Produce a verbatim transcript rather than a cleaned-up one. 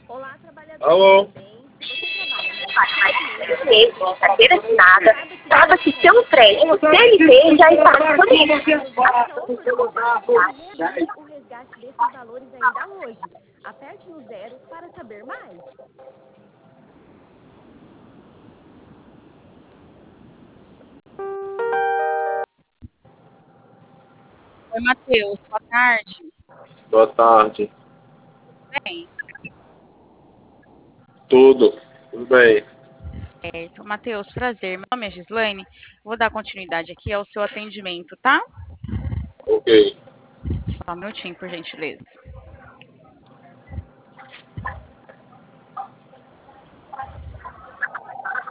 Olá, trabalhadores, Alô? tudo bem? Se você trabalha na Mais de seis meses em carteira assinada, saiba que seu crédito C L T já está disponível. essa oportunidade de realizar o resgate desses valores ainda hoje. Aperte no zero para saber mais. Oi, Matheus, boa tarde. Boa tarde. Bem, Tudo? Tudo bem? certo. Matheus, prazer. Meu nome é Gislaine. Vou dar continuidade aqui ao seu atendimento, tá? Ok. Só um minutinho, por gentileza.